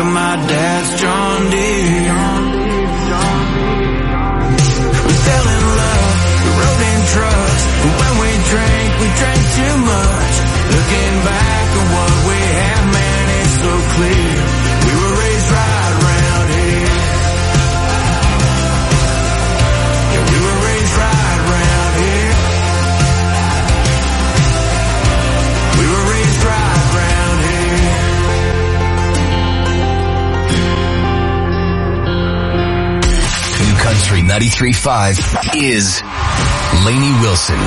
of my dad's John Deere. We fell in love, we rode in trucks, and when we drank too much. Looking back on what we have, man, it's so clear. We were raised right around here. Yeah, we were raised right around here. We were raised right around here. New Country 93.5 is Lainey Wilson.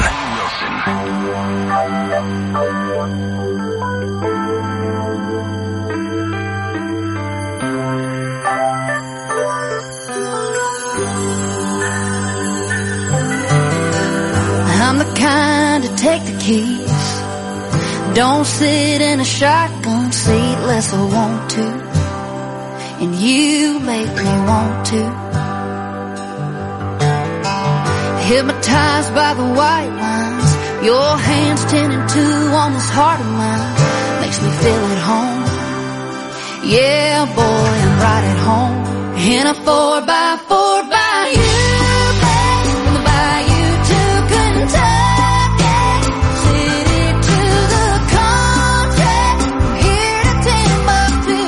I'm the kind to take the keys. Don't sit in a shotgun seat unless I want to. And you make me want to. Hypnotized by the white lines, your hands 10 and 2 on this heart of mine. Makes me feel at home. Yeah, boy, I'm right at home. In a 4x4 by you, babe, from the bayou to Kentucky, city to the country, from here to Timbuktu.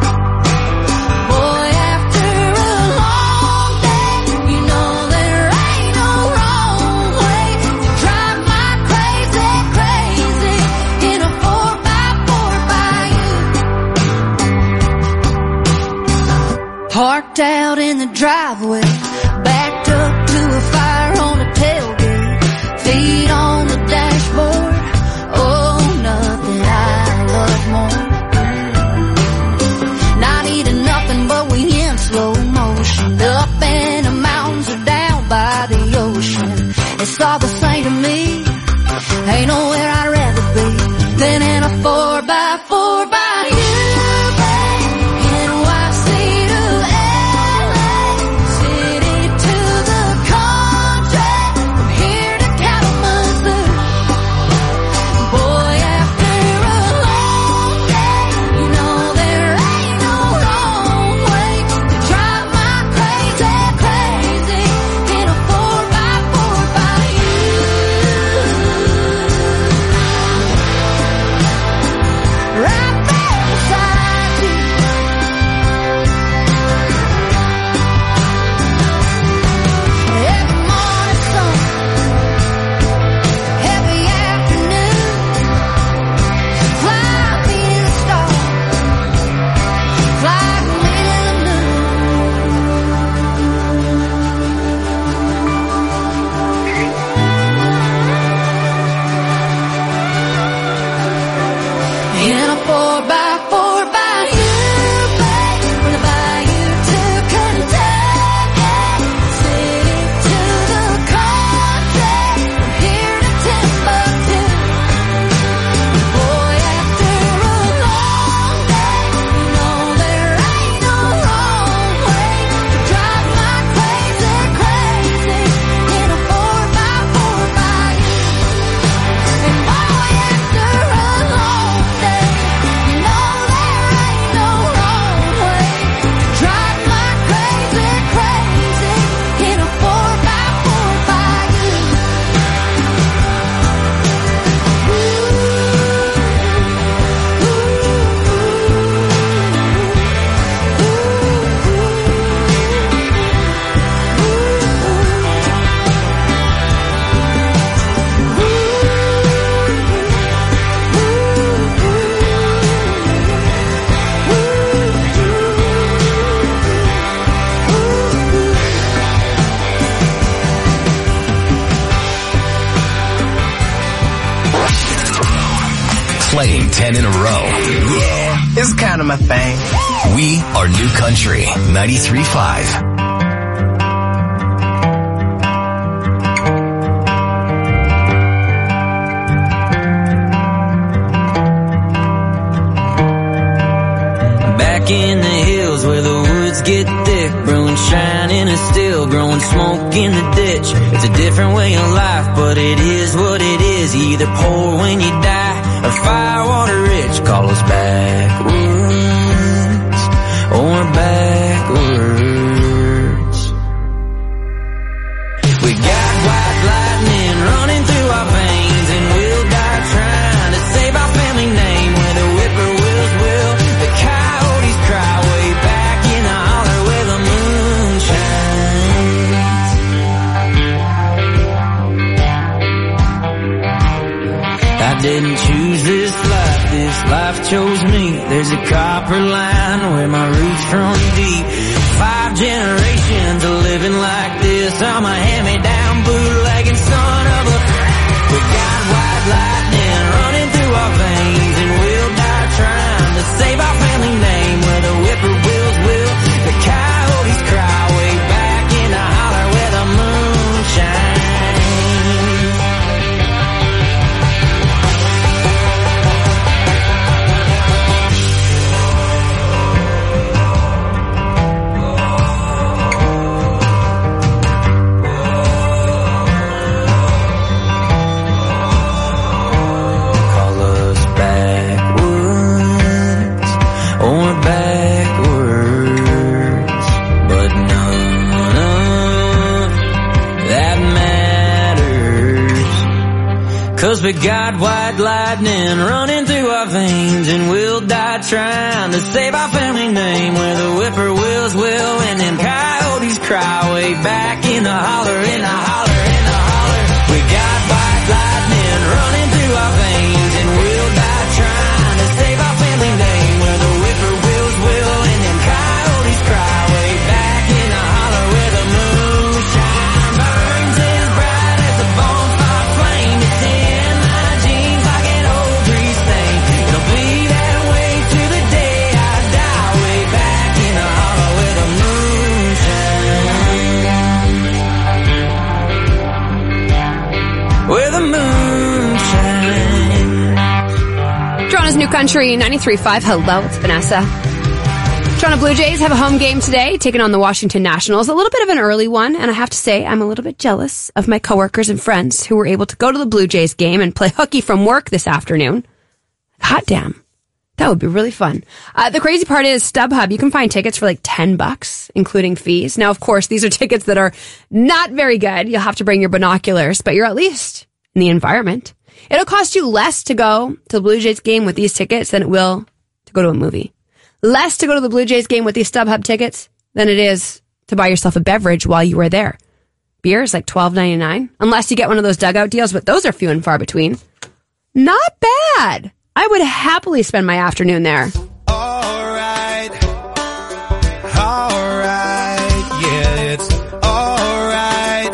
Boy, after a long day, you know there ain't no wrong way to drive my crazy, crazy in a 4x4 by you. Parked out in the driveway, backed up to a fire on the tailgate, feet on the dashboard. Oh, nothing I love more. Not eating nothing, but we in slow motion, up in the mountains or down by the ocean. It's all the same to me. Ain't nowhere I'd rather be than in a 4x4 by you. Playing 10 in a row. Yeah, it's kind of my thing. We are New Country 93.5. Back in the hills where the woods get thick, brewing shine in a still, growing smoke in the ditch. It's a different way of life, but it is what it is. You either poor when you die or firewater rich. Call us backwoods. this life chose me. There's a copper line where my roots run deep. 5 generations of living like this. I'm a hand-me-down bootlegging son of a... We got white lightning running through our veins, and we'll die trying to save our family name. Where the whippoorwills will, the coyotes cry way back in the holler where the moon shines. Cause we got white lightning running through our veins, and we'll die trying to save our family name. Where the whippoorwills will and them coyotes cry way back in the holler, in the holler, in the holler. We got white lightning running through our veins, and we'll die trying to save our family name. Where the whippoorwills will and them coyotes cry way back in the holler where the moonshine burns as bright as a bonfire flame. It's in my jeans like an old grease stain. It'll be that way to the day I die, way back in the holler where the moonshine. Where the moonshine. Toronto's New Country 93.5. Hello, it's Vanessa. Toronto Blue Jays have a home game today, taking on the Washington Nationals. A little bit of an early one, and I have to say I'm a little bit jealous of my coworkers and friends who were able to go to the Blue Jays game and play hooky from work this afternoon. Hot damn. That would be really fun. The crazy part is StubHub, you can find tickets for like $10, including fees. Now, of course, these are tickets that are not very good. You'll have to bring your binoculars, but you're at least in the environment. It'll cost you less to go to the Blue Jays game with these tickets than it will to go to a movie. Less to go to the Blue Jays game with these StubHub tickets than it is to buy yourself a beverage while you are there. Beer is like $12.99, unless you get one of those dugout deals, but those are few and far between. Not bad. I would happily spend my afternoon there. All right, yeah, it's all right.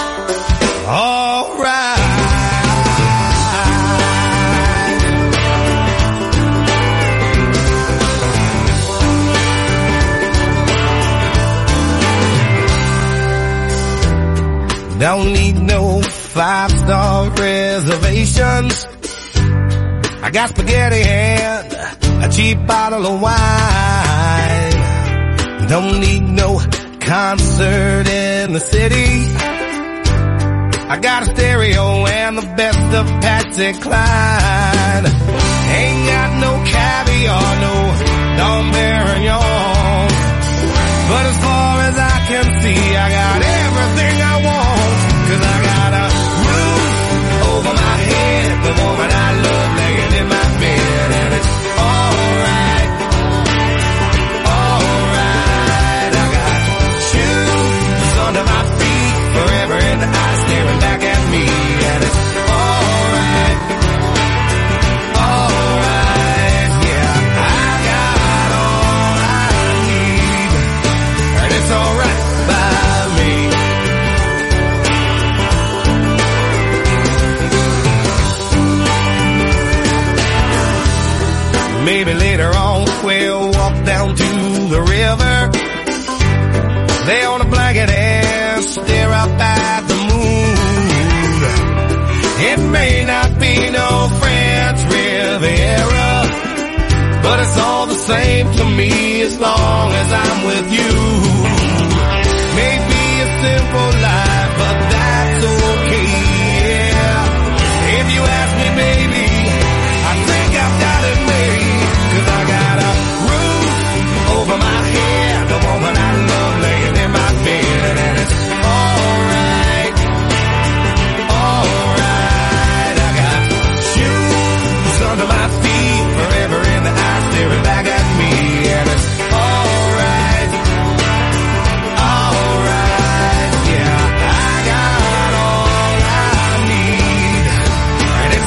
Don't need no 5-star reservations. I got spaghetti and a cheap bottle of wine. Don't need no concert in the city. I got a stereo and the best of Patsy Cline. Ain't got no caviar, no Dom Perignon. But as far as I can see, I got everything I want. 'Cause I got a roof over my head, the woman I love laying in my bed, and it's alright, alright. I got shoes under my feet, forever in the eyes staring back at me, and it's alright, alright. Yeah, I got all I need, and it's alright by me. Maybe later on we'll walk down to the river, lay on a blanket and stare up at the moon. It may not be no French Riviera, but it's all the same to me as long as I'm with you. Maybe a simple life, but that's okay, yeah. If you ask me, baby, I think I've got it made. 'Cause I got a roof over my head, the woman I love laying in my bed, and it's alright, alright. I got shoes under my feet, forever in the eyes staring back at me, and it's alright, alright. Yeah, I got all I need, and it's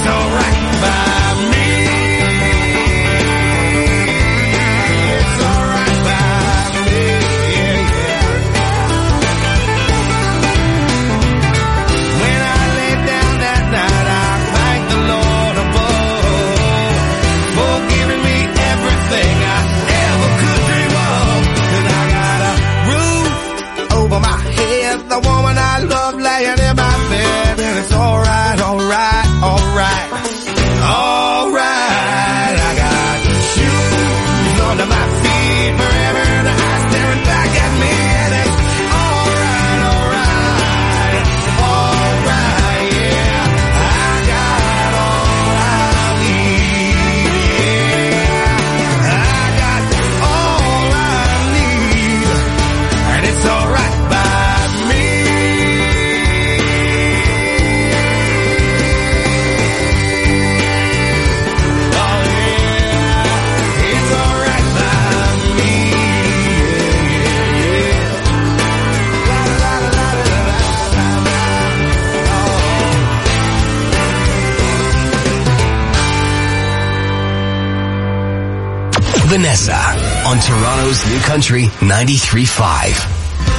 Vanessa on Toronto's New Country 93.5.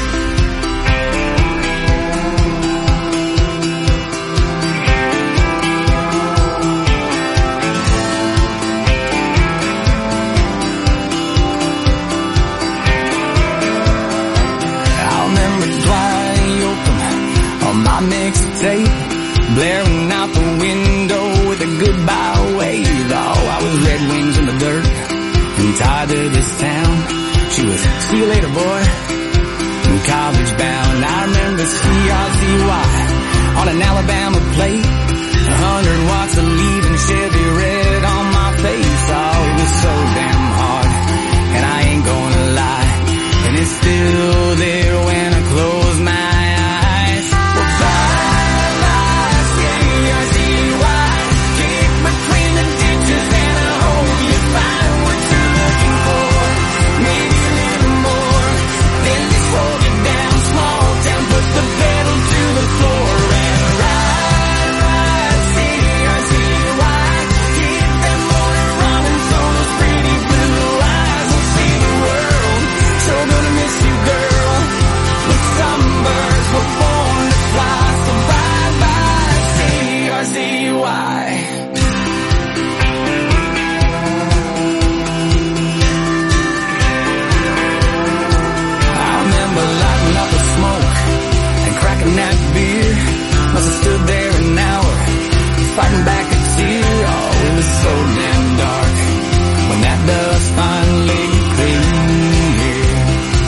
Mixtape blaring out the window with a goodbye wave. Oh, I was Red Wings in the dirt and tied to this town. She was see you later, boy, and college bound. I remember CRZY on an Alabama plate, 100 watts of leaving Chevy red on my face. Oh, it was so damn hard, and I ain't gonna lie, and it's still there when I close my eyes. Fighting back a tear, oh, it was so damn dark when that dust finally cleared.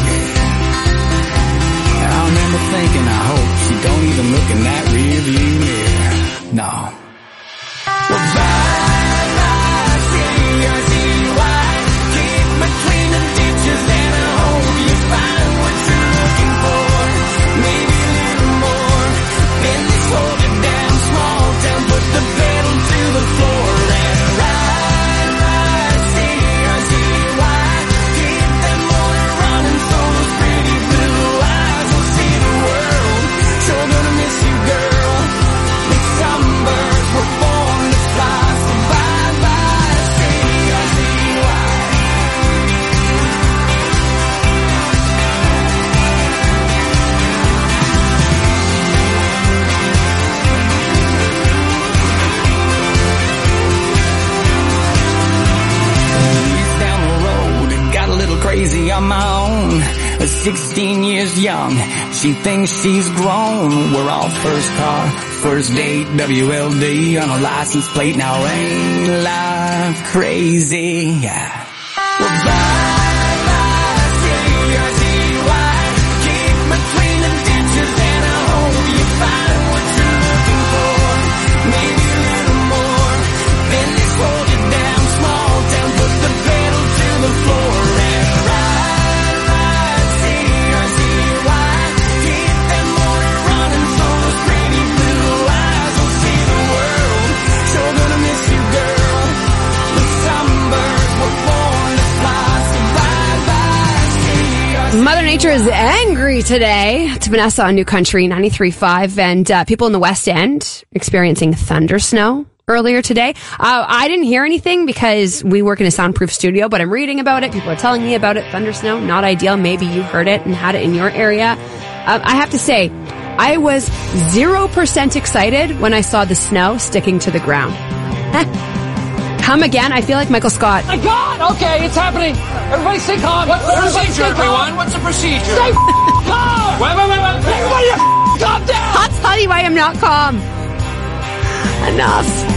And I remember thinking, I hope she don't even look in that rearview mirror. No. Well, bye, CRZY, keep between the ditches, and I hope you find what you're looking for. Maybe a little more than this holding down small town. Put the pedal to the floor and ride, CRZY. Keep that motor running so those pretty blue eyes will see the world. Sure gonna miss you, girl. But some birds were born to fly, so bye-bye, CRZY. Crazy on my own, 16 years young, she thinks she's grown. We're all first car, first date, WLD on a license plate. Now ain't life crazy? Yeah. Well, bye-bye, CRZY, keep between the ditches, and I hope you find what you're looking for. Maybe a little more than this holding down small town. Put the pedal to the floor and Mother Nature is angry today. It's Vanessa on New Country 93.5, and people in the West End experiencing thunder snow earlier today. I didn't hear anything because we work in a soundproof studio, but I'm reading about it. People are telling me about it. Thunder snow, not ideal. Maybe you heard it and had it in your area. I have to say, I was 0% excited when I saw the snow sticking to the ground. Come again? I feel like Michael Scott. My God! Okay, it's happening. Everybody stay calm. What's the procedure, everyone? What's the procedure? Stay calm! Wait. Everybody calm down! I'll tell you why I'm not calm. Enough.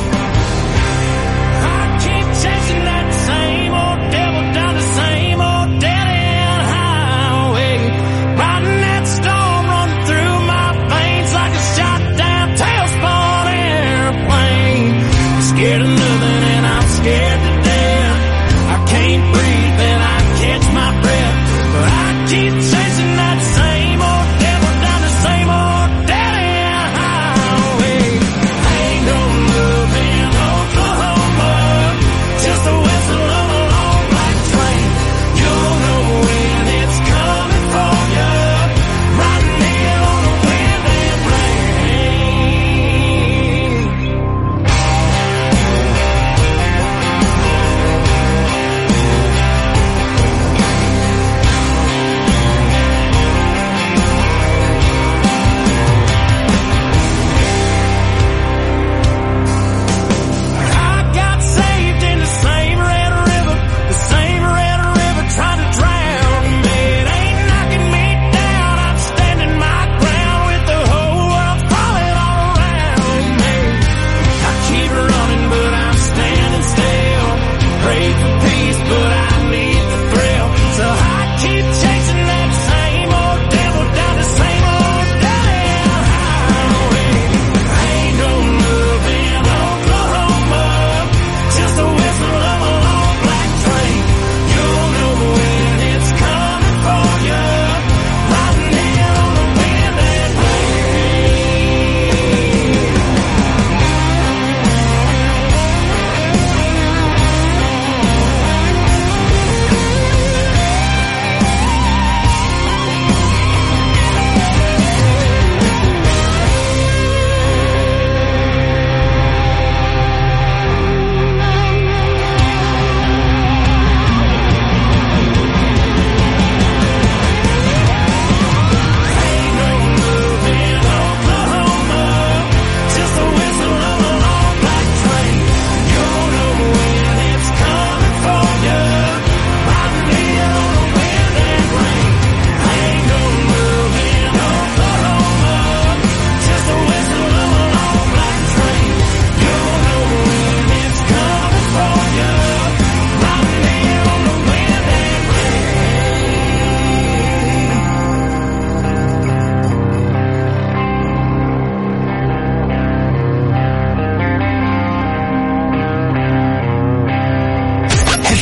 I keep chasing that same old devil down the same old dead-end highway. Riding that storm running through my veins like a shot-down tailspun airplane. Scared of nothing and I'm scared to death. I can't breathe and I catch my breath. But I keep chasing that same old devil down the same old dead-end highway. Ain't no moving.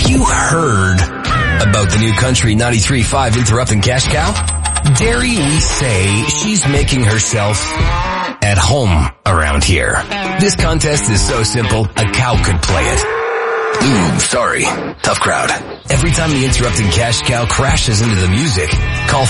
you heard about the new Country 93.5 Interrupting Cash Cow? Dare we say she's making herself at home around here. This contest is so simple, a cow could play it. Ooh, sorry. Tough crowd. Every time the Interrupting Cash Cow crashes into the music, call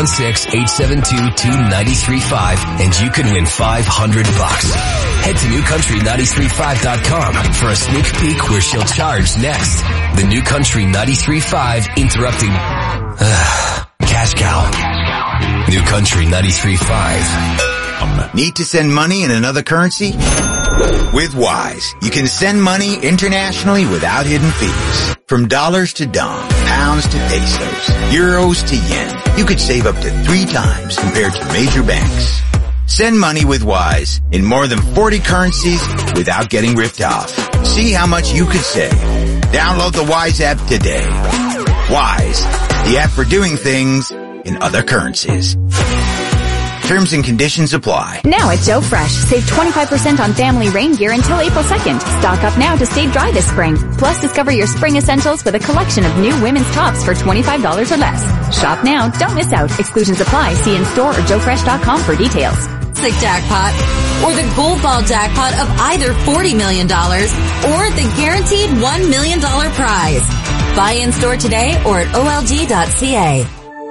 416-872-2935 and you can win $500. Head to newcountry935.com for a sneak peek where she'll charge next. The New Country 93.5 Interrupting Cash Cow. New Country 93.5. Need to send money in another currency? With Wise, you can send money internationally without hidden fees. From dollars to dong, pounds to pesos, euros to yen, you could save up to 3 times compared to major banks. Send money with Wise in more than 40 currencies without getting ripped off. See how much you could save. Download the Wise app today. Wise, the app for doing things in other currencies. Terms and conditions apply. Now at Joe Fresh, save 25% on family rain gear until April 2nd. Stock up now to stay dry this spring. Plus, discover your spring essentials with a collection of new women's tops for $25 or less. Shop now. Don't miss out. Exclusions apply. See in store or joefresh.com for details. Classic jackpot or the gold ball jackpot of either $40 million or the guaranteed $1 million prize. Buy in store today or at olg.ca.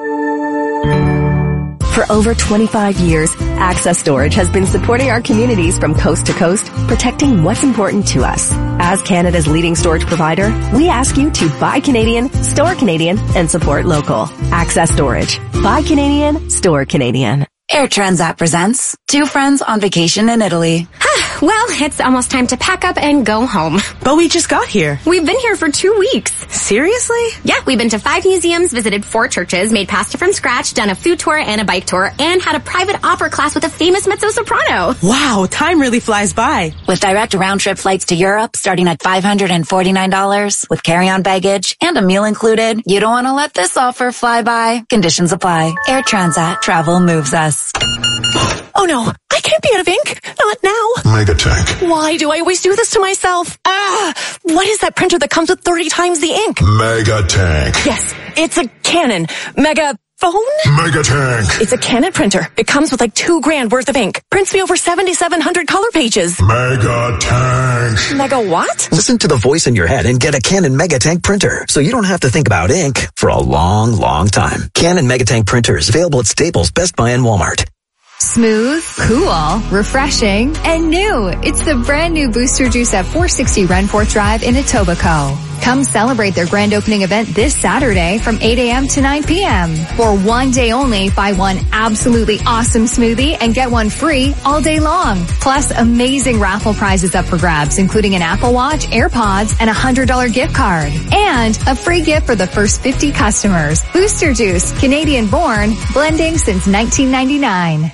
For over 25 years, Access Storage has been supporting our communities from coast to coast, protecting what's important to us. As Canada's leading storage provider, we ask you to buy Canadian, store Canadian, and support local. Access Storage. Buy Canadian, store Canadian. Air Transat presents 2 friends on vacation in Italy. Well, it's almost time to pack up and go home. But we just got here. We've been here for 2 weeks. Seriously? Yeah, we've been to 5 museums, visited 4 churches, made pasta from scratch, done a food tour and a bike tour, and had a private opera class with a famous mezzo-soprano. Wow, time really flies by. With direct round-trip flights to Europe starting at $549 with carry-on baggage and a meal included, you don't want to let this offer fly by. Conditions apply. Air Transat. Travel moves us. Oh no, I can't be out of ink. Not now. Megatank. Why do I always do this to myself? What is that printer that comes with 30 times the ink? Megatank. Yes, it's a Canon Megaphone? Megatank. It's a Canon printer. It comes with like $2,000 worth of ink. Prints me over 7,700 color pages. Megatank. Mega what? Listen to the voice in your head and get a Canon Megatank printer so you don't have to think about ink for a long, long time. Canon Megatank printers available at Staples, Best Buy, and Walmart. Smooth, cool, refreshing, and new. It's the brand new Booster Juice at 460 Renforth Drive in Etobicoke. Come celebrate their grand opening event this Saturday from 8 a.m. to 9 p.m. For one day only, buy one absolutely awesome smoothie and get one free all day long. Plus, amazing raffle prizes up for grabs, including an Apple Watch, AirPods, and a $100 gift card. And a free gift for the first 50 customers. Booster Juice, Canadian born, blending since 1999.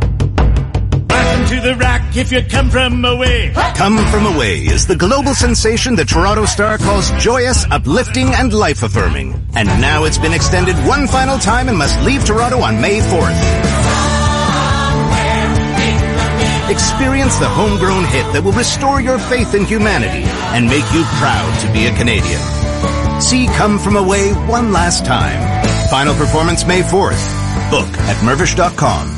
Welcome to the Rock if you come from away. Come From Away is the global sensation the Toronto Star calls joyous, uplifting, and life-affirming. And now it's been extended one final time and must leave Toronto on May 4th. Experience the homegrown hit that will restore your faith in humanity and make you proud to be a Canadian. See Come From Away one last time. Final performance May 4th. Book at mervish.com.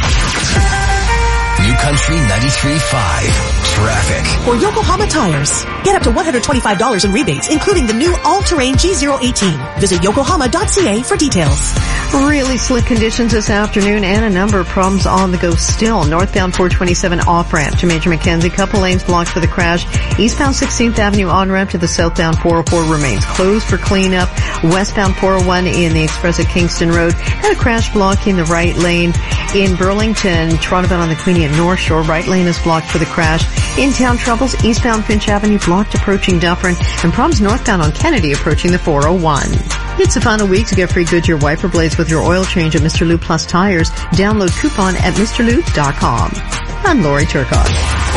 New Country 93.5 Traffic. For Yokohama Tires, get up to $125 in rebates, including the new all-terrain G018. Visit yokohama.ca for details. Really slick conditions this afternoon and a number of problems on the go still. Northbound 427 off-ramp to Major Mackenzie. Couple lanes blocked for the crash. Eastbound 16th Avenue on-ramp to the southbound 404 remains closed for cleanup. Westbound 401 in the express at Kingston Road. Had a crash blocking the right lane. In Burlington, Toronto bound on the Queenie at North Shore. Right lane is blocked for the crash. In-town troubles, eastbound Finch Avenue blocked approaching Dufferin, and problems northbound on Kennedy approaching the 401. It's the final week to get free Goodyear wiper blades with your oil change at Mr. Lube Plus Tires. Download coupon at MrLube.com. I'm Lori Turcotte.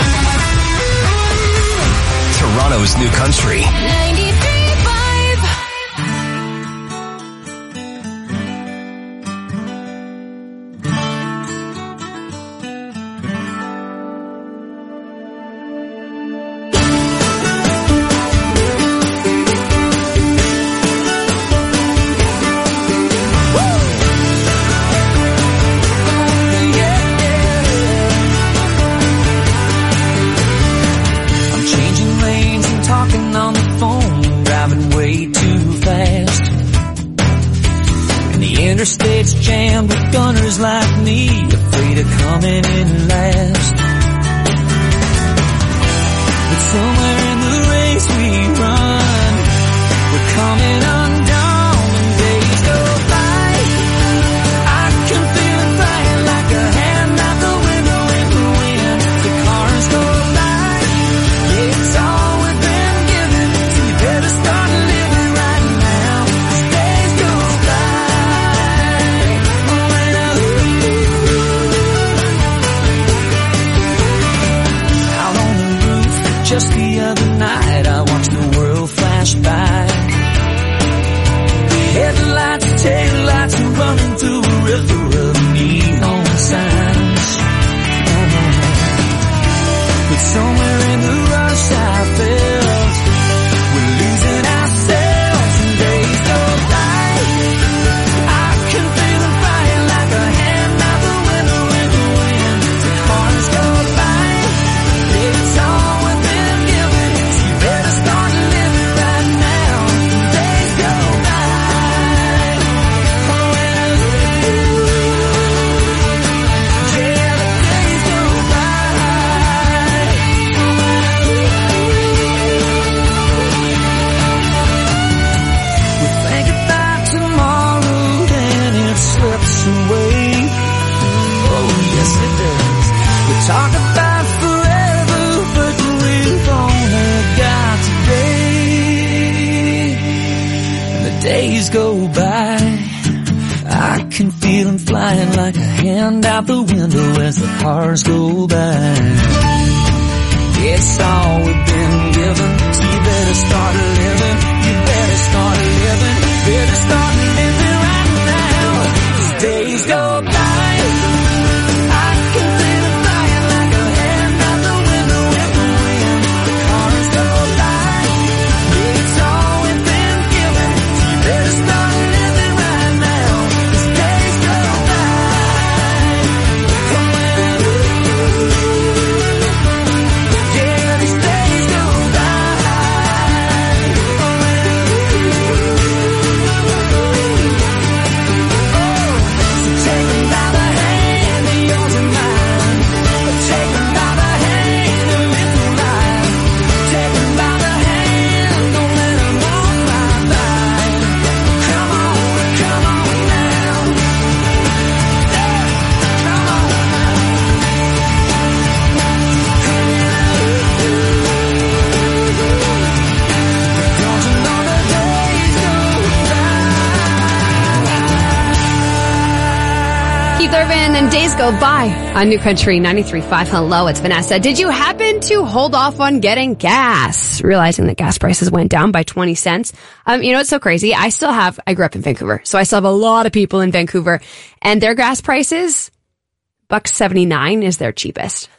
Toronto's New Country. 93.5. Interstate's jammed with gunners like me, afraid of coming in last. But somewhere in the race we run, we're coming undone and days go by. I can feel it flying like a hand out the window in the wind. The cars go by, yeah, it's all we've been given, so you better start living right now. These days go just the other night, I watched the world flash by. Headlights, taillights, and running through a river of neon signs. But somewhere in the rush I felt we're losing ourselves and days go by. I can feel them flying like a hand out the window in the wind. The cars go by, it's all talk about forever, but we've only got today. And the days go by, I can feel them flying like a hand out the window as the cars go by. It's all we've been given, so you better start living. You better start living. Better start living right now. These days go by. And days go by on New Country 93.5. Hello, it's Vanessa. Did you happen to hold off on getting gas? Realizing that gas prices went down by 20 cents. You know, it's so crazy. I grew up in Vancouver, so I still have a lot of people in Vancouver, and their gas prices, $1.79 is their cheapest.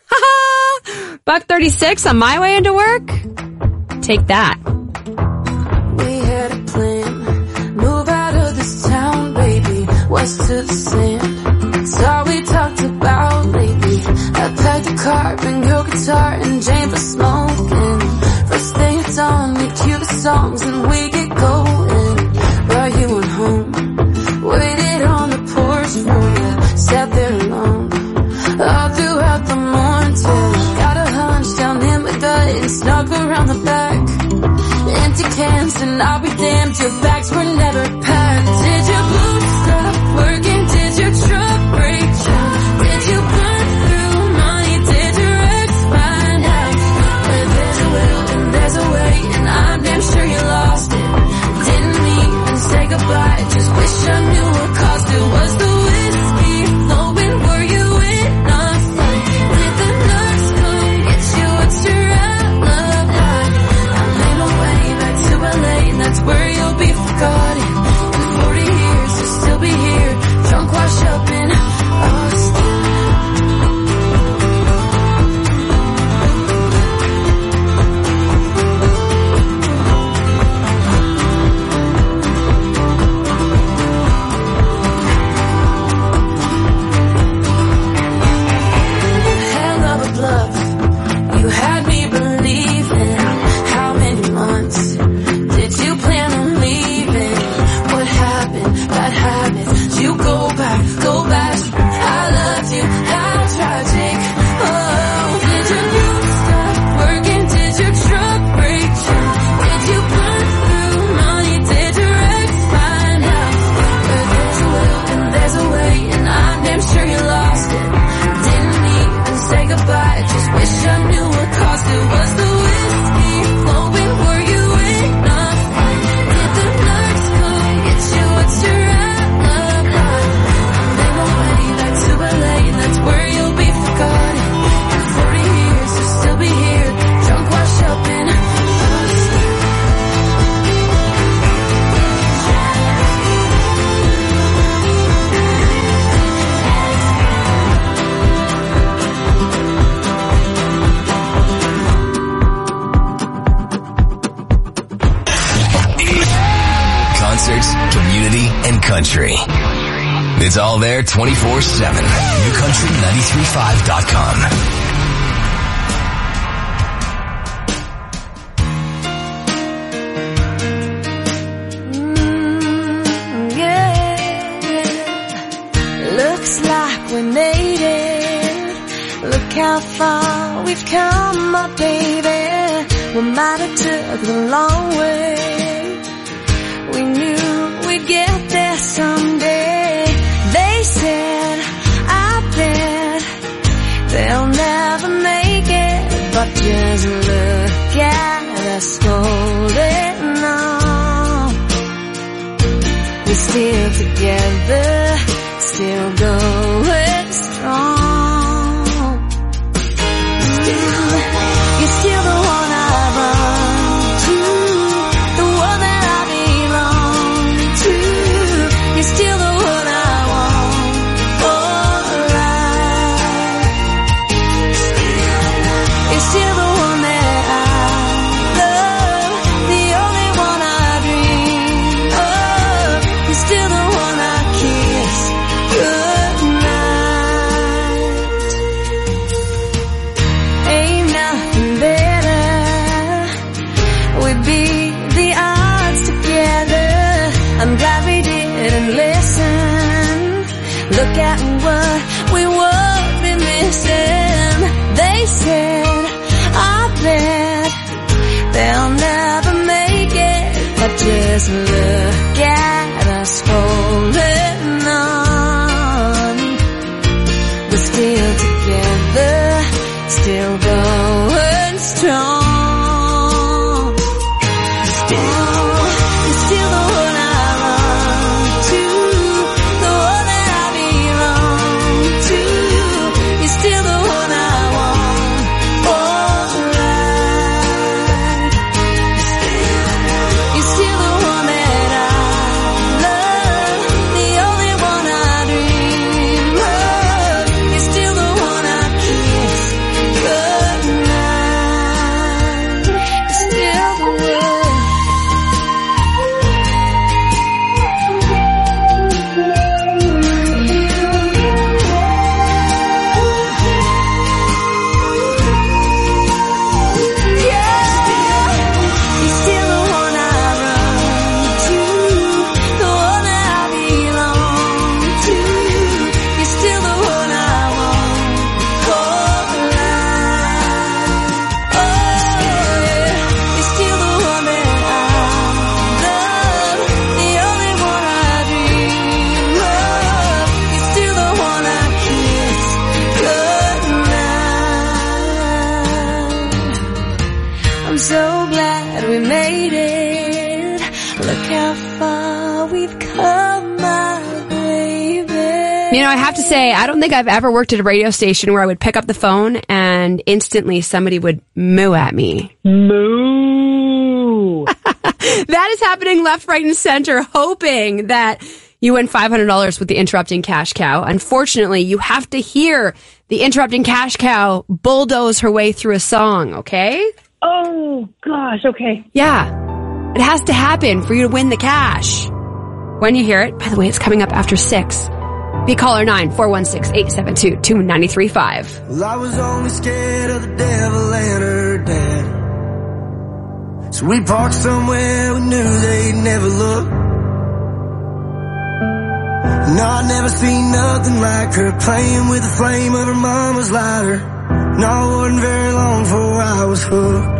$1.36 on my way into work. Take that. We had a plan. Move out of this town, baby. West to the sand. It's all we talked about lately. I packed a car, bring your guitar, and Jane for smoking. First thing it's on, we cue the songs and we get going. Brought you on home, waited on the porch for you, sat there alone all throughout the morning till I got a hunch down in my gut and snuck around the back. Empty cans and I'll be damned, your bags were never packed. Did your boots stop working? Did your truck break down? Did you burn through money? Did your ex find out? But there's a will and there's a way, and I'm damn sure you lost it. Didn't even say goodbye, just wish I knew what caused it. Was the whiskey flowing? Were you in a fight? Did the nurse come get you? What's your alibi? I made my way back to LA, and that's where you'll be forgotten. In 40 years you'll still be here, drunk, washed up in Austin. Hell of a bluff, you had me believing. How many months did you plan on leaving? concerts, community, and country. It's all there 24/7. NewCountry935.com. Looks like we made it. Look how far we've come, my baby. We might have took the long way. We knew we'd get there someday. They said, I bet they'll never make it. But just look at us holding on. We're still together, still going strong. You're still the one I run to, the one that I belong to. You're still the one I want for life. You're still the one that I love, the only one I dream of. You're still the one I kiss goodnight. Ain't nothing better. We'd beat the odds together. I'm glad we didn't listen. Look at what we would be missing. They said, I bet they'll never make it. But just look at us holding on. We're still together, still going strong. You're still the one I run to, the one that I belong to. You're still the one I want for life. You're still the one that I love, the only one I dream of. You're still the one I kiss goodnight. You're still the one. You're still the one I run to, the one that I belong to. You're still the one I want for life. Oh, yeah. You're still the one that I love, the only one I dream of. You're still the one I kiss goodnight. I'm so glad we made it. Look how far we've come, my baby. You know, I have to say, I don't think I've ever worked at a radio station where I would pick up the phone and instantly somebody would moo at me. Moo! That is happening left, right, and center, hoping that you win $500 with the Interrupting Cash Cow. Unfortunately, you have to hear the Interrupting Cash Cow bulldoze her way through a song, okay? Oh, gosh, okay. Yeah. It has to happen for you to win the cash. When you hear it, by the way, it's coming up after 6. Be caller 9-416-872-2935. Well, I was only scared of the devil and her dad. So we parked somewhere we knew they'd never look. No, I'd never seen nothing like her playing with the flame of her mama's lighter. No, it wasn't very long before I was hooked.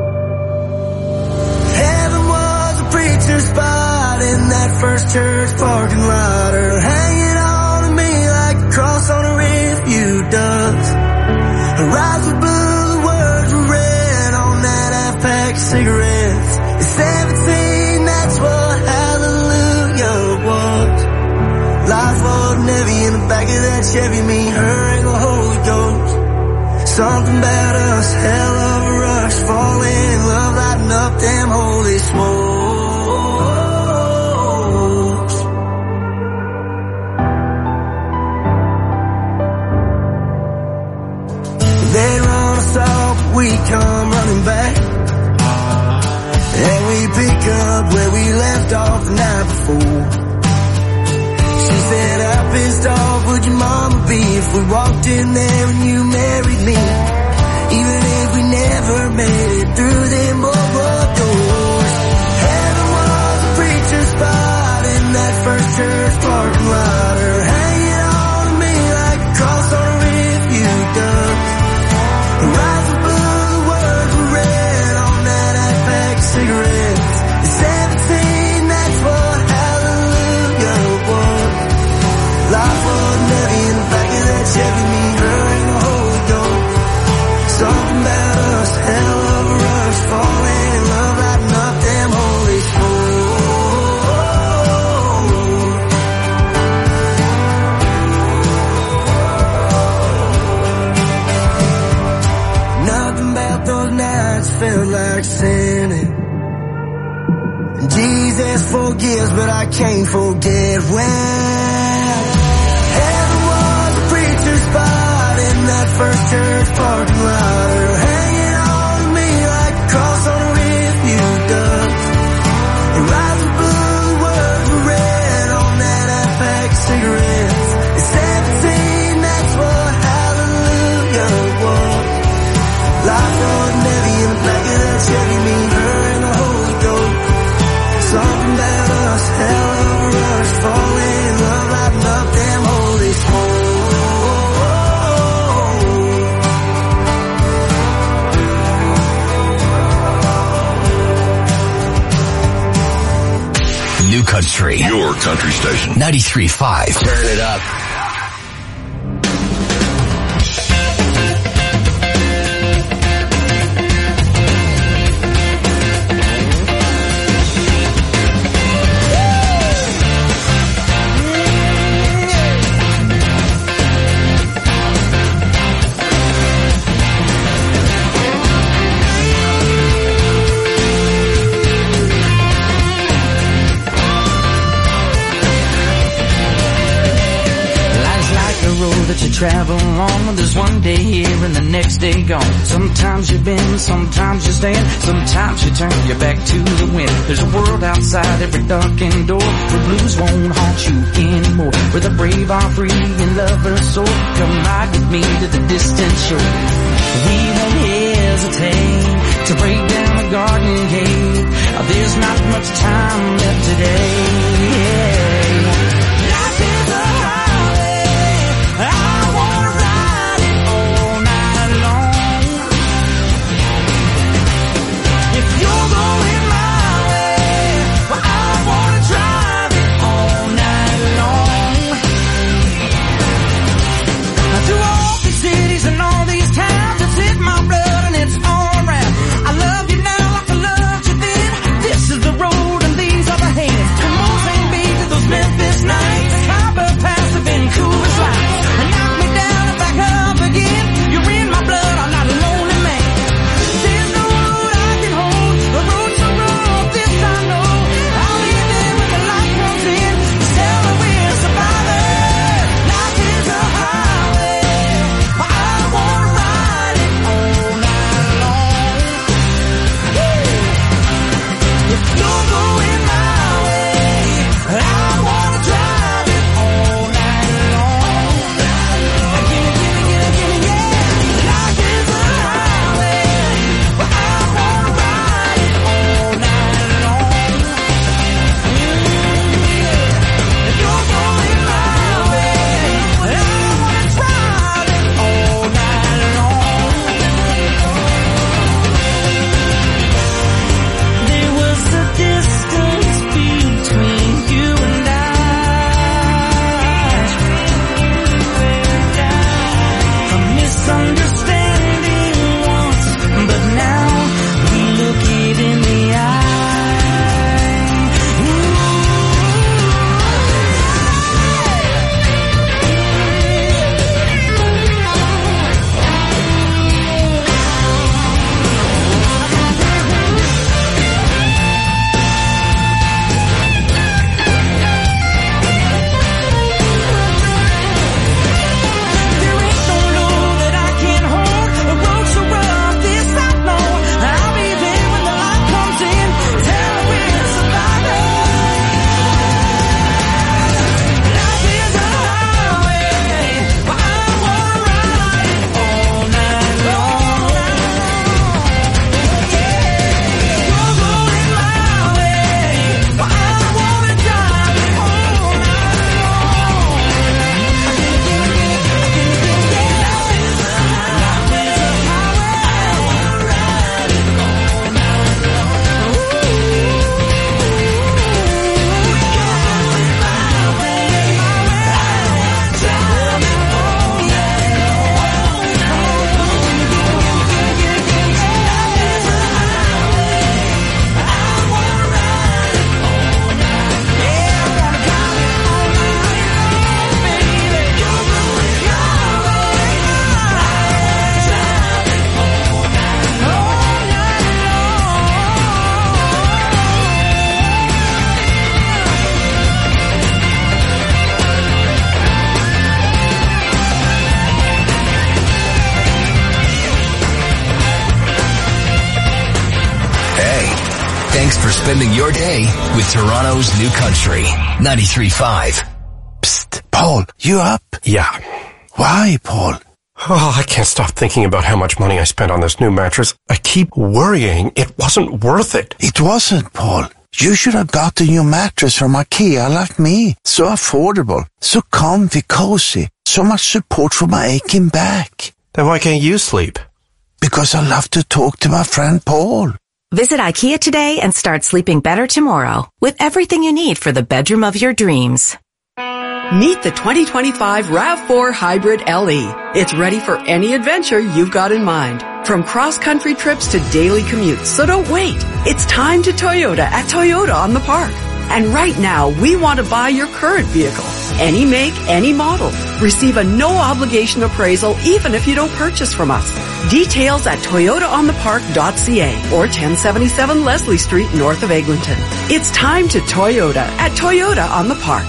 Heaven was a preacher's spot in that first church parking lot. Her hanging on to me like a cross on a rearview does. Her eyes were blue, the words were red on that half-pack of cigarettes. At 17, that's what hallelujah was. Life wasn't heavy in the back of that Chevy, me, her, and the Holy Ghost. Something about us, hell of a rush, falling in love, lighting up them holy smokes. They'd run us off, but we come running back. And we pick up where we left off the night before. before. She said, how pissed off would your mama be if we walked in there and you married me? Even if we never made it through them bubble doors. Heaven was a preacher's spot in that first church parking lot, or hanging on to me like a cross on a refute dump. Right above the words were read on that half-pack cigarettes. At 17, that's what hallelujah was. Life wasn't heavy in the back of that Chevy, me, her, and the Holy Ghost. Something about us, hell of a rush, falling in love, lighting up them holy souls. Nothing about those nights felt like sinning. Jesus forgives, but I can't forget when heaven was a preacher's spot in that first church parking lot, or hanging on to me like a cross on a refute dump. Right above the words were read on that half-pack cigarettes. At 17, that's what hallelujah was. Life wasn't heavy in the back of that Chevy, me, her, and the Holy Ghost. Something about us, hell of a rush, falling in love, lighting up them holy souls. New Country. Your country station. 93.5. Turn it up. Travel on, there's one day here and the next day gone. Sometimes you bend, sometimes you stand, sometimes you turn your back to the wind. There's a world outside every darkened door where blues won't haunt you anymore, where the brave are free and lovers soar. Come ride with me to the distant shore. We won't hesitate to break down a garden gate. There's not much time left today. Life is a highway, I wanna ride it all night long. If you're going my way, well, I wanna drive it all night long. To all these cities and all these towns, it's in my blood and it's all around. I love you now like I loved you then. This is the road and these for spending your day with Toronto's New Country 93.5. Psst, Paul, you up? Yeah. Why, Paul? Oh, I can't stop thinking about how much money I spent on this new mattress. I keep worrying it wasn't worth it. It wasn't, Paul. You should have got the new mattress from IKEA like me. So affordable, so comfy, cozy, so much support for my aching back. Then why can't you sleep? Because I love to talk to my friend Paul. Visit IKEA today and start sleeping better tomorrow with everything you need for the bedroom of your dreams. Meet the 2025 RAV4 Hybrid LE. It's ready for any adventure you've got in mind. From cross-country trips to daily commutes. So don't wait. It's time to Toyota at Toyota on the Park. And right now, we want to buy your current vehicle. Any make, any model. Receive a no-obligation appraisal even if you don't purchase from us. Details at toyotaonthepark.ca or 1077 Leslie Street north of Eglinton. It's time to Toyota at Toyota on the Park.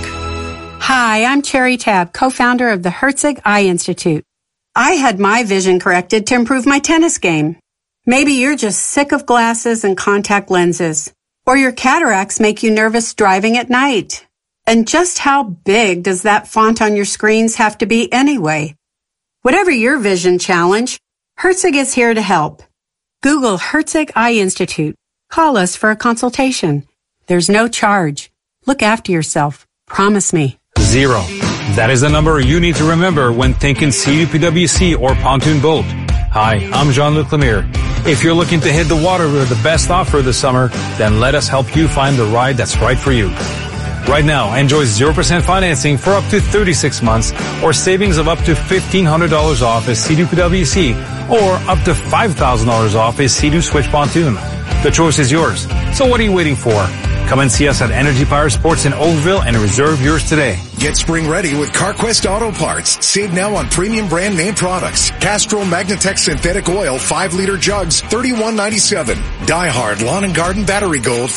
Hi, I'm Cherry Tabb, co-founder of the Herzig Eye Institute. I had my vision corrected to improve my tennis game. Maybe you're just sick of glasses and contact lenses, or your cataracts make you nervous driving at night. And just how big does that font on your screens have to be anyway? Whatever your vision challenge, Herzig is here to help. Google Herzig Eye Institute. Call us for a consultation. There's no charge. Look after yourself. Promise me. 0. That is the number you need to remember when thinking CDPWC or pontoon boat. Hi, I'm Jean-Luc Lemire. If you're looking to hit the water with the best offer this summer, then let us help you find the ride that's right for you. Right now, enjoy 0% financing for up to 36 months or savings of up to $1,500 off a Sea-Doo PWC or up to $5,000 off a Sea-Doo Switch pontoon. The choice is yours. So what are you waiting for? Come and see us at Energy Power Sports in Oakville and reserve yours today. Get spring ready with CarQuest Auto Parts. Save now on premium brand name products. Castrol Magnatech Synthetic Oil 5-liter jugs, $31.97. DieHard Lawn and Garden Battery Gold,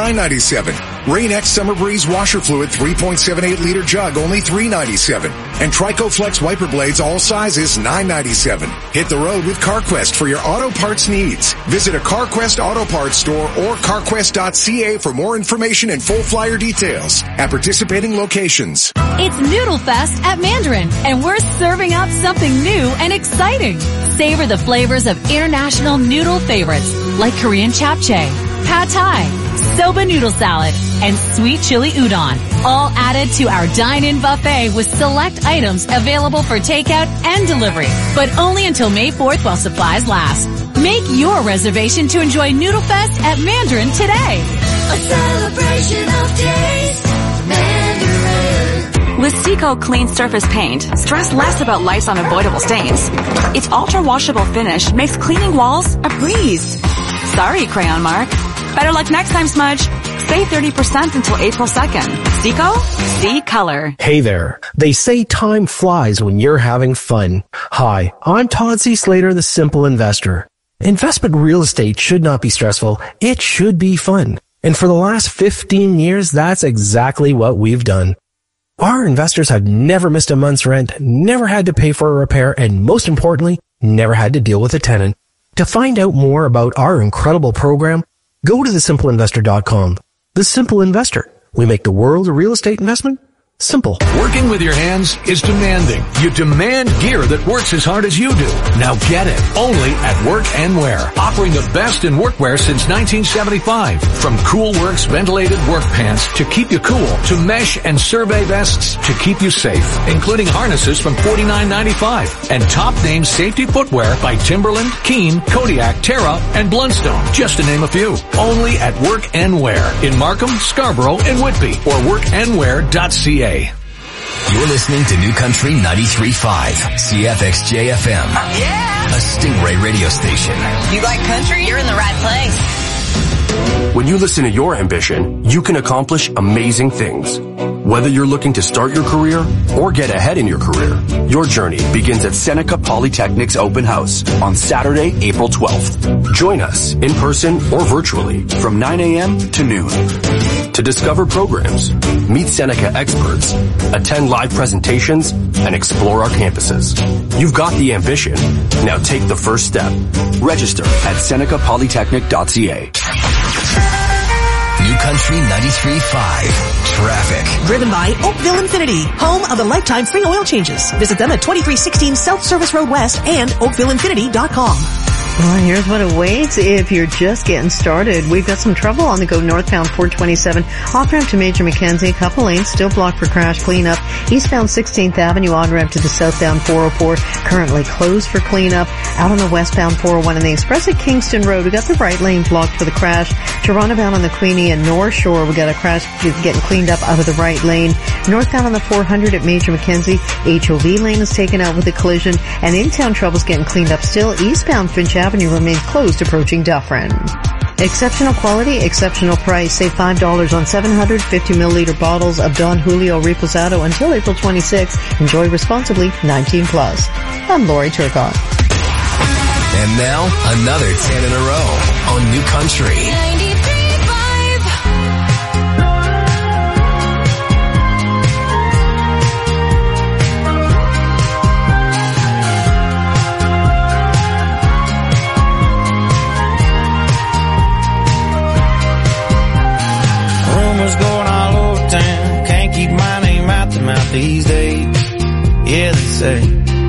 $59.97. Rain-X Summer Breeze Washer Fluid 3.78-liter jug, only $3.97. And Trico Flex Wiper Blades, all sizes, $9.97. Hit the road with CarQuest for your auto parts needs. Visit a CarQuest Auto Parts store or carquest.ca for more information and full flyer details at participating locations. It's Noodle Fest at Mandarin, and we're serving up something new and exciting. Savor the flavors of international noodle favorites like Korean japchae, pad thai, soba noodle salad, and sweet chili udon, all added to our dine-in buffet with select items available for takeout and delivery, but only until May 4th while supplies last. Make your reservation to enjoy Noodle Fest at Mandarin today. A celebration of taste, Mandarin. With Seco Clean Surface Paint, stress less about life's unavoidable stains. Its ultra-washable finish makes cleaning walls a breeze. Sorry, Crayon Mark. Better luck next time, Smudge. Save 30% until April 2nd. Seco? See color. Hey there. They say time flies when you're having fun. Hi, I'm Todd C. Slater, the Simple Investor. Investment real estate should not be stressful. It should be fun. And for the last 15 years, that's exactly what we've done. Our investors have never missed a month's rent, never had to pay for a repair, and most importantly, never had to deal with a tenant. To find out more about our incredible program, go to thesimpleinvestor.com. The Simple Investor. We make the world of real estate investment simple. Working with your hands is demanding. You demand gear that works as hard as you do. Now get it. Only at Work and Wear. Offering the best in workwear since 1975. From Coolworks ventilated work pants to keep you cool, to mesh and survey vests to keep you safe, including harnesses from $49.95. And top name safety footwear by Timberland, Keen, Kodiak, Terra, and Blundstone, just to name a few. Only at Work and Wear in Markham, Scarborough, and Whitby, or workandwear.ca. You're listening to New Country 93.5, CFXJ FM. Yeah! A Stingray radio station. You like country? You're in the right place. When you listen to your ambition, you can accomplish amazing things. Whether you're looking to start your career or get ahead in your career, your journey begins at Seneca Polytechnic's open house on Saturday, April 12th. Join us in person or virtually from 9 a.m. to noon. To discover programs, meet Seneca experts, attend live presentations, and explore our campuses. You've got the ambition. Now take the first step. Register at senecapolytechnic.ca. Country 93.5 Traffic. Driven by Oakville Infinity, home of the lifetime free oil changes. Visit them at 2316 South Service Road West and oakvilleinfinity.com. Well, here's what awaits if you're just getting started. We've got some trouble on the go northbound 427, off-ramp to Major Mackenzie, couple lanes still blocked for crash cleanup. Eastbound 16th Avenue on-ramp to the southbound 404, currently closed for cleanup. Out on the westbound 401 and the express at Kingston Road, we got the right lane blocked for the crash. Toronto bound on the Queenie and North Shore, we got a crash getting cleaned up out of the right lane. Northbound on the 400 at Major Mackenzie, HOV lane is taken out with a collision, and in-town trouble's getting cleaned up still. Eastbound Finch Avenue remains closed approaching Dufferin. Exceptional quality, exceptional price. Save $5 on 750 milliliter bottles of Don Julio Reposado until April 26th. Enjoy responsibly, 18 plus. I'm Lori Turcotte. And now, another 10 in a row on New Country. Rumors going all over town, can't keep my name out the mouth these days. Yeah, they say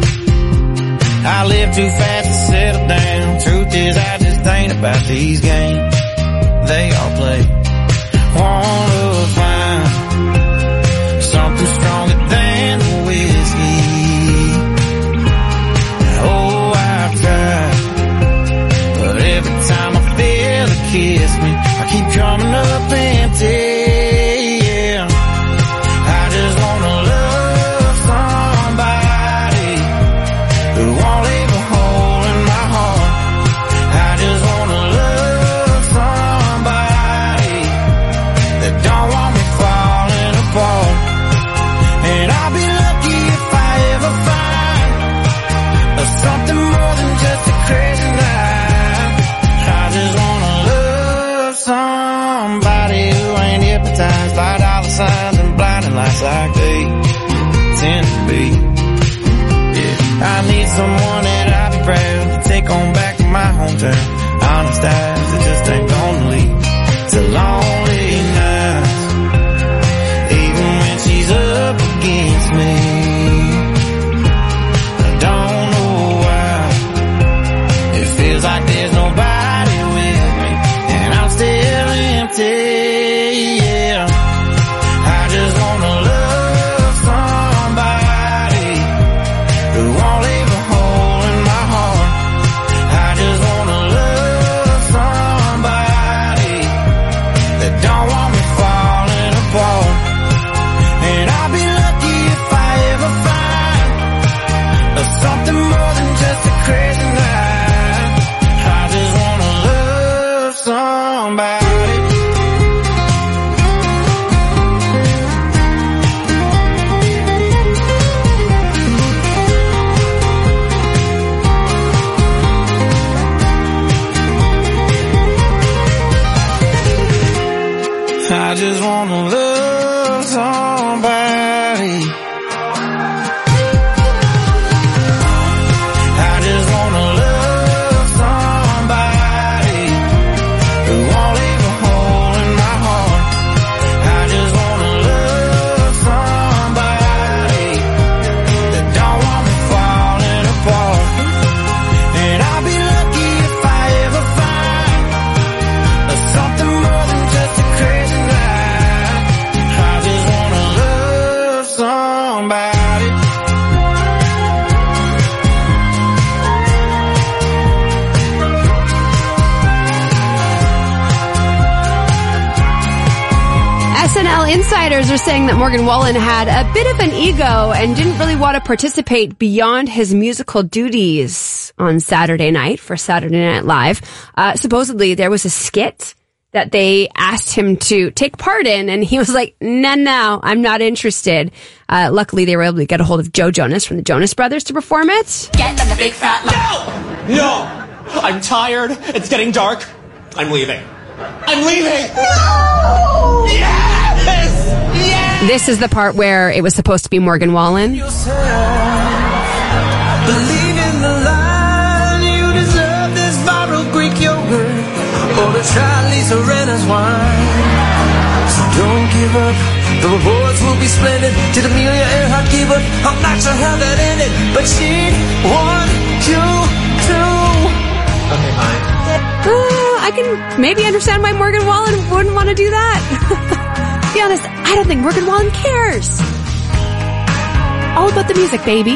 I live too fast to settle down. Truth is, I just ain't about these games they all play. Wanna find something stronger than the whiskey. Oh, I've tried, but every time I feel a kiss me, I keep coming up empty. Like they tend to be. Yeah, I need someone that I'll be proud to take on back to my hometown. Honest eyes that just ain't gonna leave. It's a lonely night, even when she's up against me. I don't know why it feels like there's nobody with me, and I'm still empty. I just wanna love somebody. I just wanna love somebody who won't leave a hole in my heart. I just wanna love somebody that don't want me falling apart. And I'll be lucky if I ever find something more than just a crazy night. SNL insiders are saying that Morgan Wallen had a bit of an ego and didn't really want to participate beyond his musical duties on Saturday night for Saturday Night Live. Supposedly there was a skit that they asked him to take part in, and he was like, no, I'm not interested. Luckily, they were able to get a hold of Joe Jonas from the Jonas Brothers to perform it. Get on the big fat No! I'm tired. It's getting dark. I'm leaving. I'm leaving! No! Yes! Yes! This is the part where it was supposed to be Morgan Wallen. Believe in the line, you deserve this viral Greek yogurt or the Charlie Serena's wine. Don't give up, the rewards will be splendid. Did Amelia Earhart give up? I'm not sure how that ended, but she won you too. Okay, fine. I can maybe understand why Morgan Wallen wouldn't want to do that. To be honest, I don't think Morgan Wallen cares. All about the music, baby.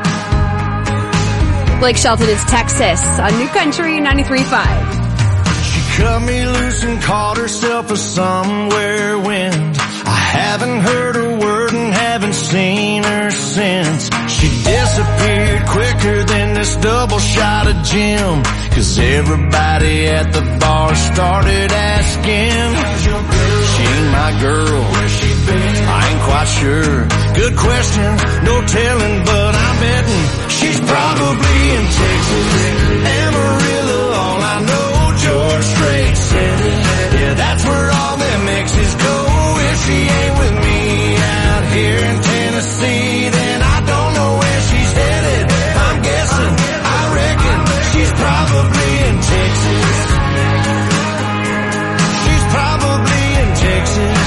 Blake Shelton is Texas on New Country 93.5. She cut me loose and called herself a somewhere wind. I haven't heard a word and haven't seen her since. She disappeared quicker than this double shot of gin. 'Cause everybody at the bar started asking, she ain't my girl, where's she been? I ain't quite sure. Good question, no telling, but I'm betting she's probably in Texas. Amarillo, all I know, George Strait said it. Yeah, that's where all them exes go. If she ain't with me out here in Tennessee, then I don't know where she's headed. I'm guessing, I reckon she's probably in Texas. She's probably in Texas.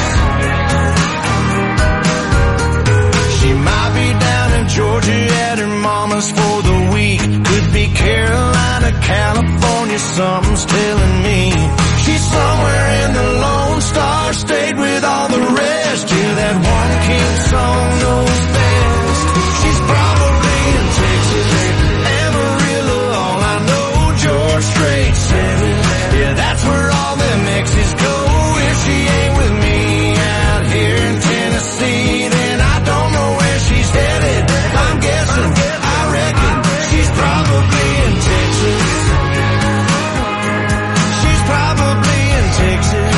She might be down in Georgia at her mama's for the week. Could be Carolina, California, something's telling me. She's somewhere in the Lone Star State with all the rest. Yeah, that one king song knows best. She's probably in Texas. Amarillo, all I know, George Strait said it. Yeah, that's where all them exes go. If she ain't with me out here in Tennessee, then I don't know where she's headed. I'm guessing, I reckon she's probably in Texas. She's probably in Texas.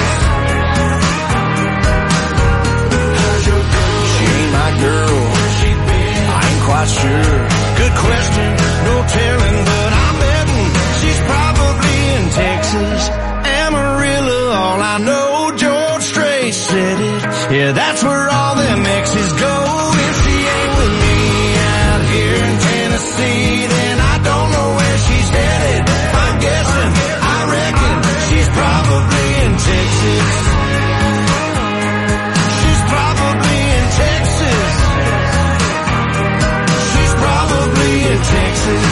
She ain't my girl. I ain't quite sure. Good question, no telling, but I'm betting she's probably in Texas. Amarillo, all I know, George Strait said it. Yeah, that's where all them exes go. If she ain't with me out here in Tennessee, then I don't know where she's headed. I'm guessing, I reckon she's probably in Texas. She's probably in Texas. She's probably in Texas.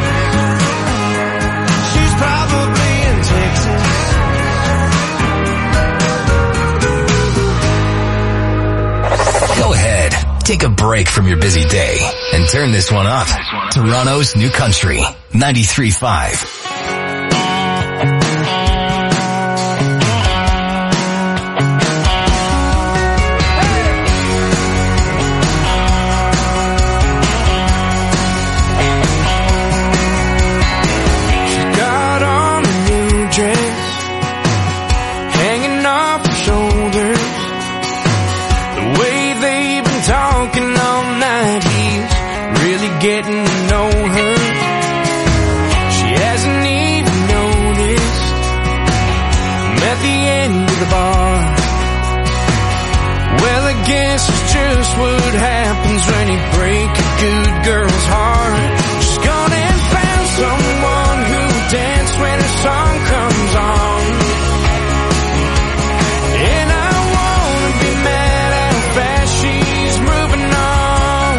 She's probably in Texas. Go ahead, take a break from your busy day and turn this one up. Toronto's New Country 93.5. Got on a new dress, hanging off her shoulders. The way they've been talking all night, he's really getting to know her. She hasn't even noticed. I'm at the end of the bar. Well, I guess it's just what happens when you break a good girl's heart. She's gone and found someone who'll dance when her song comes on. And I wanna be mad at how fast she's moving on.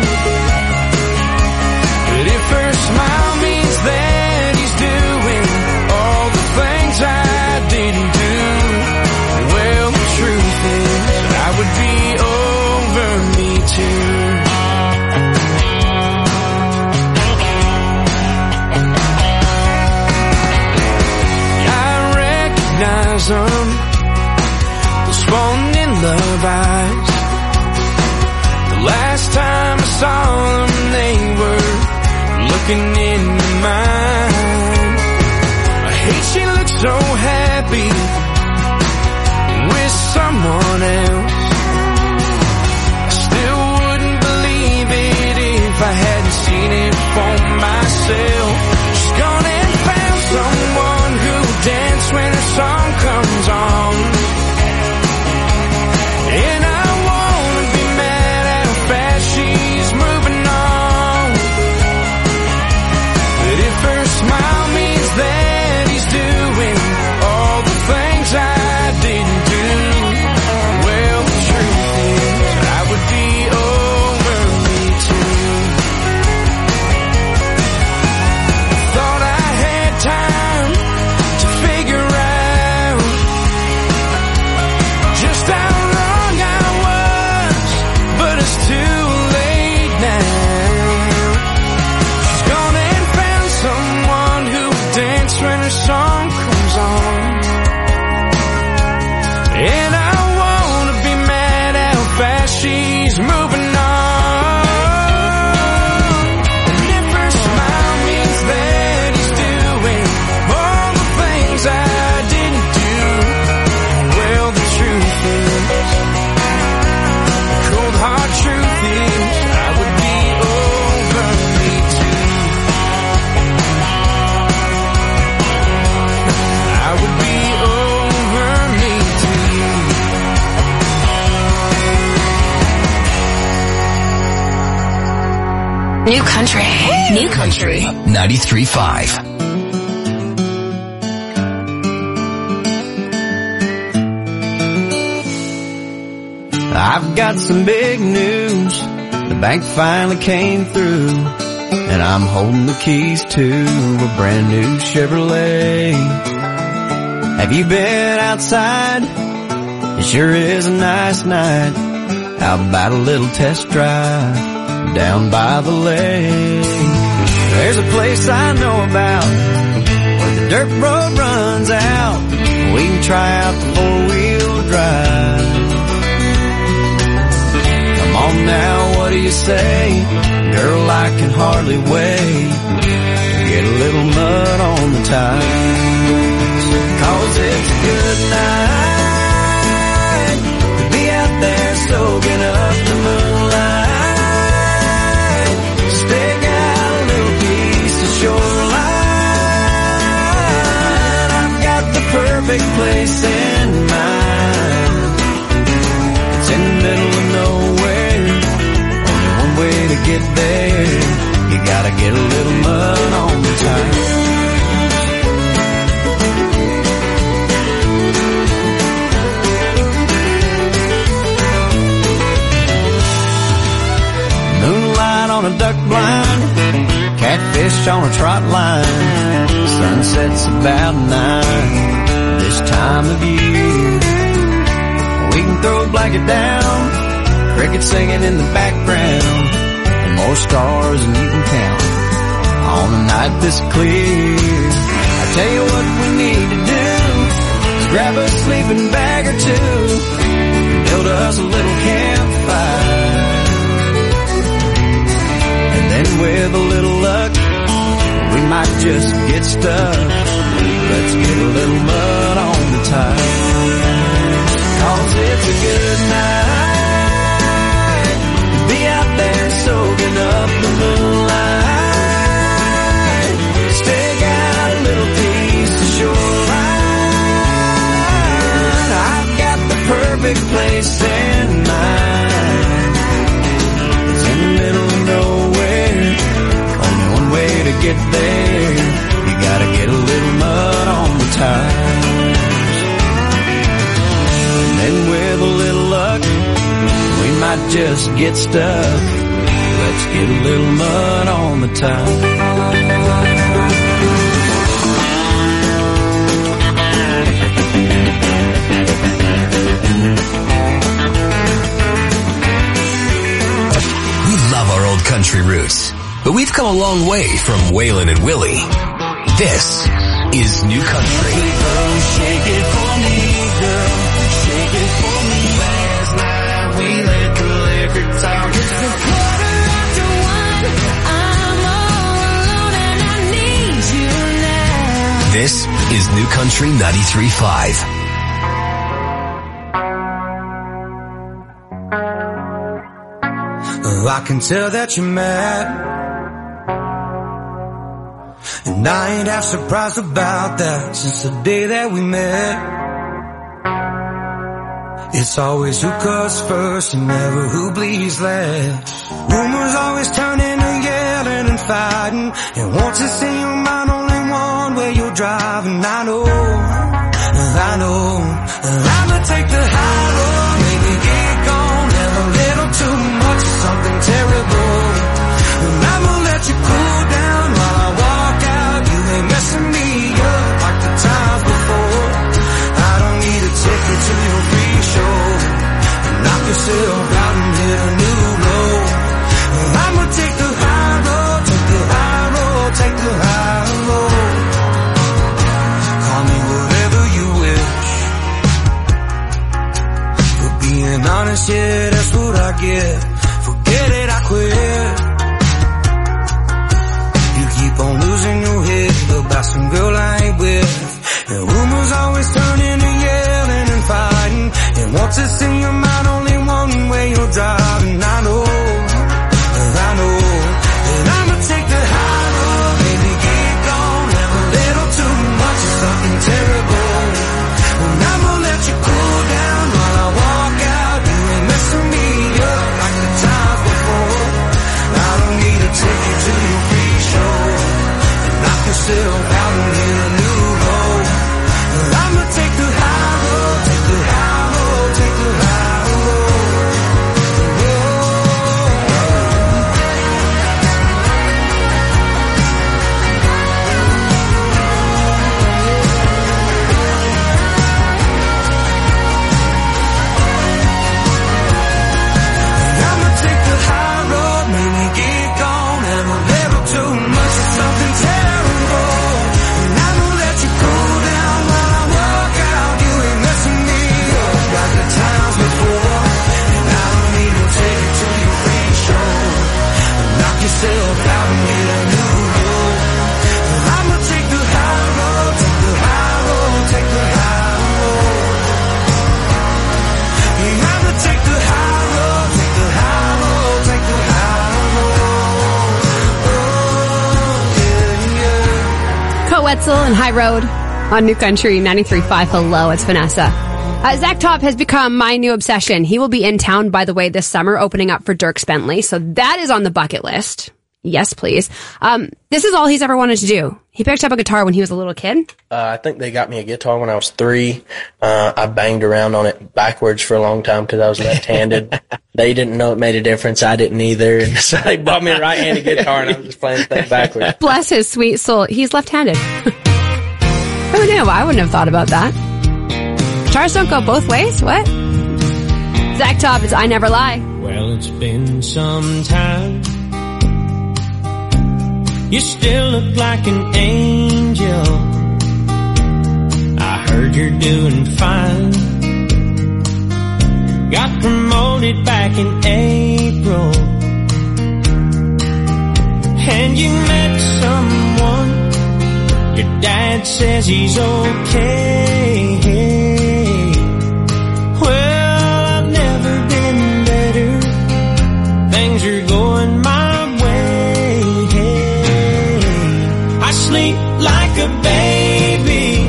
But if her smile means that he's doing all the things I didn't do, well, the truth is I would be over me too. I recognize them, those falling in love eyes. The last time I saw them, they were looking into mine. I hate she looks so happy with someone else. I still wouldn't believe it if I hadn't seen it for myself. She's gone and found someone who'll dance when her song comes on. And I wanna be mad at how fast she's moving on. But if her smile means that he's doing all the things I didn't do, well, New Country. New Country 93.5. I've got some big news. The bank finally came through, and I'm holding the keys to a brand new Chevrolet. Have you been outside? It sure is a nice night. How about a little test drive down by the lake? There's a place I know about where the dirt road runs out. We can try out the four-wheel drive. Come on now, what do you say? Girl, I can hardly wait to get a little mud on the tires. 'Cause it's a good night to be out there soaking up the moonlight. Stick out a little piece of shoreline. I've got the perfect place in mind. It's in the middle of nowhere. Only one way to get there. You gotta get a little mud on the tires. Moonlight on a duck blind, catfish on a trot line. Sunset's about 9 this time of year. We can throw a blanket down, crickets singing in the background, and more stars than you can count on a night this clear. I tell you what we need to do is grab a sleeping bag or two, build us a little campfire. And with a little luck, we might just get stuck. Let's get a little mud on the tires. 'Cause it's a good night to be out there soaking up the moonlight. Stick out a little piece of shoreline. I've got the perfect place in mind. It's in the middle of nowhere. Only one way to get there. You gotta get a little mud on the tires. And then with a little luck, we might just get stuck. Let's get a little mud on the tires. Country roots, but we've come a long way from Waylon and Willie. This is New Country. Girl, shake it for me, girl, shake it for me. Last night we let the liquor talk. It's a 1:15. I'm all alone and I need you now. This is New Country 93.5. I can tell that you're mad, and I ain't half surprised about that since the day that we met. It's always who cuts first and never who bleeds last. Rumors always turn into yelling and fighting, and once it's in your mind only one way you're driving. I know I'ma take the high road, maybe get gone, have a little too much of something terrible, and I'ma let you cool down while I walk out. You ain't messing me up like the times before. I don't need a ticket to your free show. Knock yourself out and hit a new low. I'ma take the high road, take the high road, take the high road. Call me whatever you wish. For being honest, yeah, that's what I get. Forget it, I quit. You keep on losing your head about some girl I ain't with. And rumors always turn into yelling and fighting, and once it's in your mind only one way you're driving. I know and I'ma take the high road, baby, get gone, have a little too much of something terrible, and I'ma let you cool down while I walk out. You ain't messing me up like the times before. I don't need a ticket Wetzel and High Road on New Country 93.5. Hello, it's Vanessa. Zach Top has become my new obsession. He will be in town, by the way, this summer, opening up for Dierks Bentley. So that is on the bucket list. Yes, please. This is all he's ever wanted to do. He picked up a guitar when he was a little kid. I think they got me a guitar when I was 3. I banged around on it backwards for a long time because I was left-handed. They didn't know it made a difference. I didn't either. And so they bought me a right-handed guitar, and I was just playing the thing backwards. Bless his sweet soul. He's left-handed. Who knew? I wouldn't have thought about that. Guitars don't go both ways? What? Zach Top, it's I Never Lie. Well, it's been some time. You still look like an angel. I heard you're doing fine. Got promoted back in April. And you met someone. Your dad says he's okay. Well, I've never been better. Things are going my way. I sleep like a baby.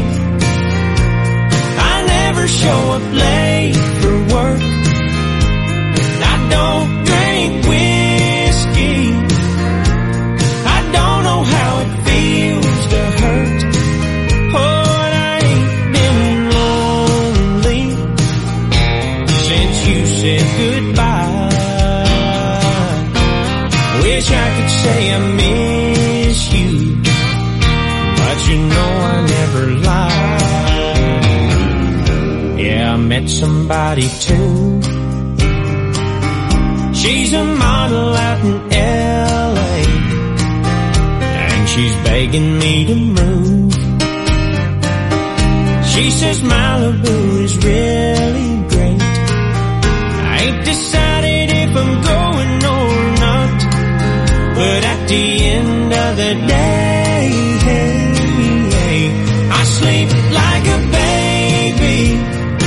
I never show up late for work. I don't drink whiskey. I don't know how it feels to hurt. Oh, and I ain't been lonely since you said goodbye. Wish I could say I miss you, but you know I never lie. Yeah, I met somebody too. She's a model out in L.A. and she's begging me to move. She says Malibu is really great. I ain't decided if I'm going or not, but at the end of the day, I sleep like a baby.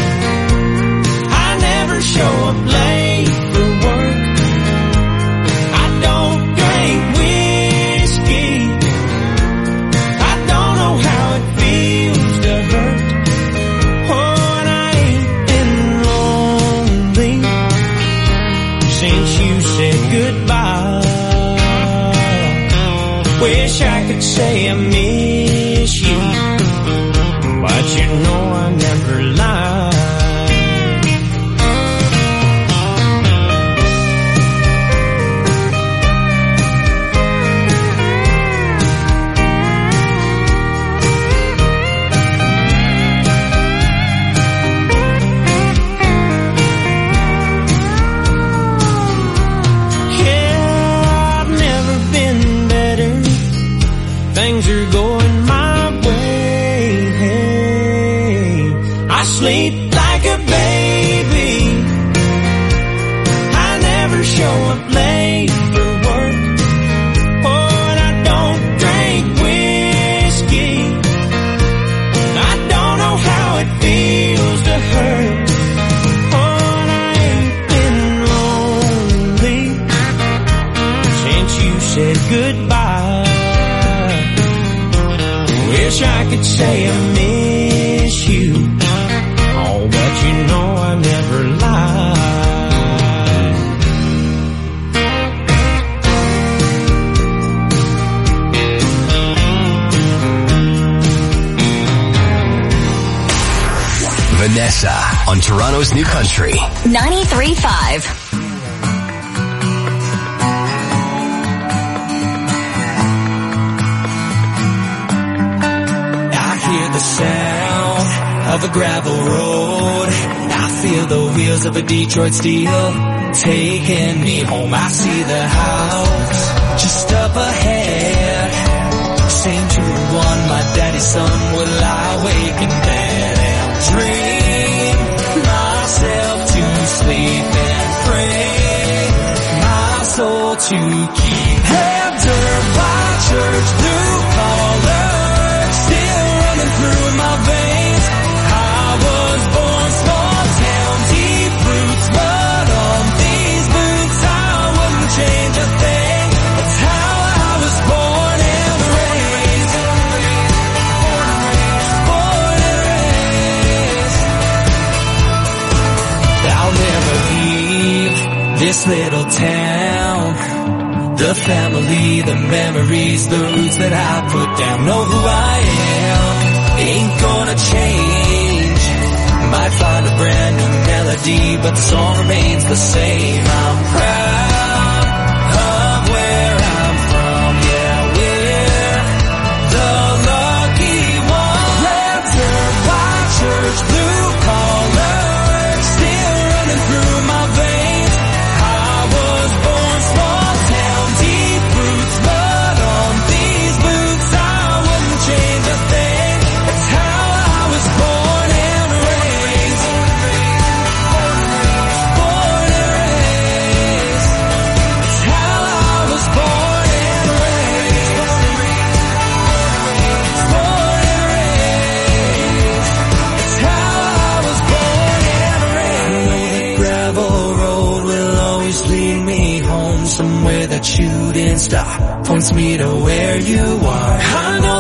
I never show up late for work. I don't drink whiskey. I don't know how it feels to hurt. Oh, and I ain't been lonely since you said goodbye. Wish I could say I miss you, but you know I never lie. Things are going my way. I sleep like a baby. I never show up late for work. Oh, and I don't drink whiskey. I don't know how it feels to hurt. Oh, and I ain't been lonely since you said goodbye. Wish I could say I miss you. Oh, but you know I never lie. Vanessa on Toronto's New Country 93.5. The sound of a gravel road. I feel the wheels of a Detroit steel taking me home. I see the house just up ahead. St. Jude 1, my daddy's son will lie awake in bed and dream myself to sleep and pray my soul to keep. After by church blue collar through my veins, I was born small town, deep roots, but on these boots I wouldn't change a thing. That's how I was born and raised. this little town. The family, the memories, the roots that I put down. Know who I am, ain't gonna change. Might find a brand new melody, but the song remains the same. I'm proud of where I'm from, yeah, we're the lucky ones. Lantern by church, blue collar, still running through my veins. I was born small town, deep roots, blood on these boots. I wouldn't change a thing. It's how I was born and raised. Born and raised. It's how I was born and raised. Born and raised. It's how I was born and raised. I know the gravel road will always lead me home, somewhere that you didn't stop, points me to where you are. I know